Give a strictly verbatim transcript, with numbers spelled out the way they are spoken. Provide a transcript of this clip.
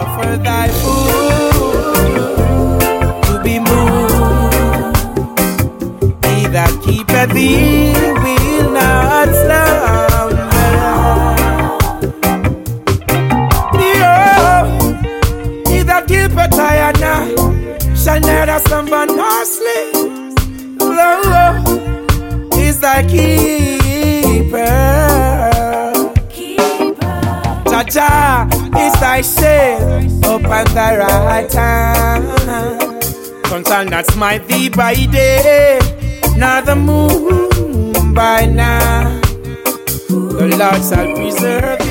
suffer thy foot to be moved. He that keepeth thee will not slumber. He that keepeth Diana shall neither slumber nor sleep. Lord is thy keeper. Jah is thy shade upon thy right hand. Sun shall not smite thee by day, nor the moon by night. The Lord shall preserve thee.